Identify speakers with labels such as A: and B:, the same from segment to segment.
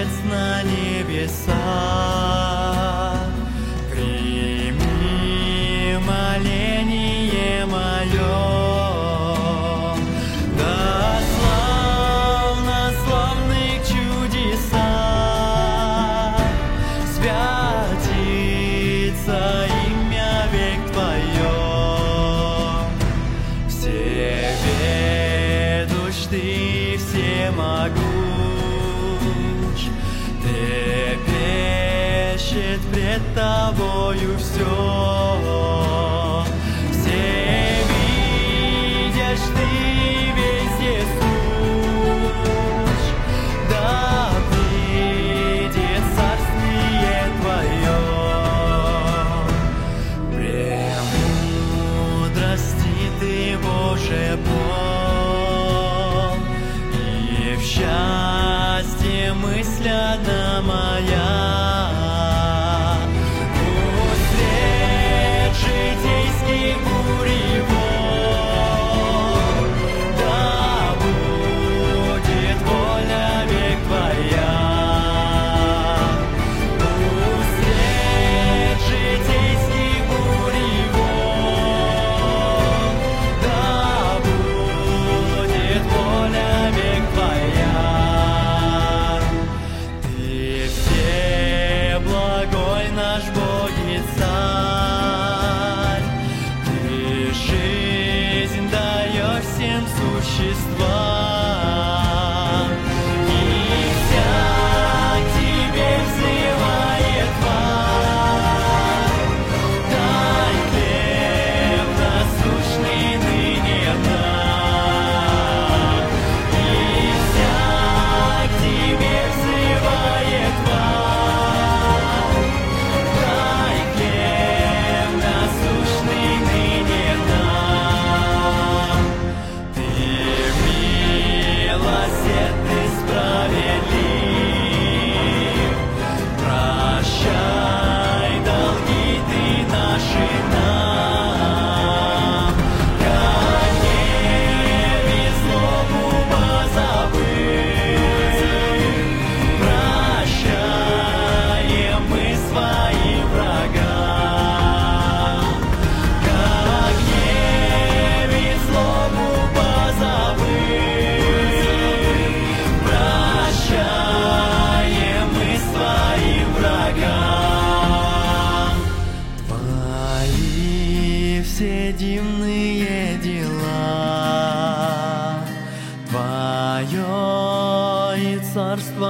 A: Отец на небесах, прими моление мое. Да славно славных чудесах святится имя век Твое. Всеведущ Ты, всемогущ, трепещет пред Тобою все. Всевидящ Ты, везде сущ, да придет царствие Твое. Премудрости Ты, Боже, пол, и в счастье мысль одна моя. Пусть свет житейских буревол, да будет воля век Твоя. Пусть свет житейских буревол, да будет воля век Твоя. Ты всеблагой наш Бог и Царь, Ты жизнь даешь всем существам, и всяк Тебе взывает тварь. Дай хлеб насущный ныне нам, и всяк Тебе взывает тварь. Дай хлеб насущный ныне нам. Ты милосерд, Ты справедлив, прощай долги Ты наши нам. Гнев и злобу позабыв, прощаем мы своим врагам. Гнев и злобу позабыв, прощаем мы своим врагам. Твои все дивные дела, Твое и царство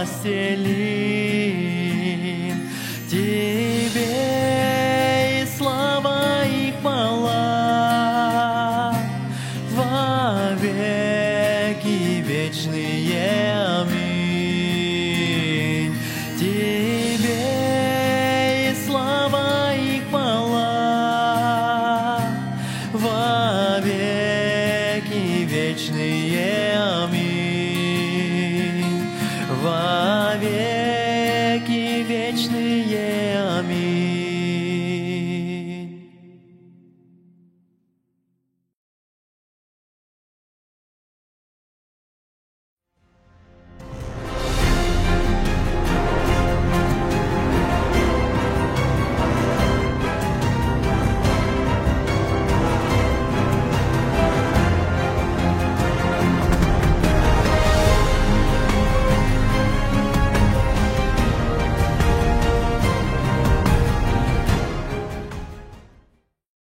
A: властелин, Тебе и слава и хвала во веки вечные. Аминь. Тебе и слава и хвала во веки вечные. Аминь. Во веки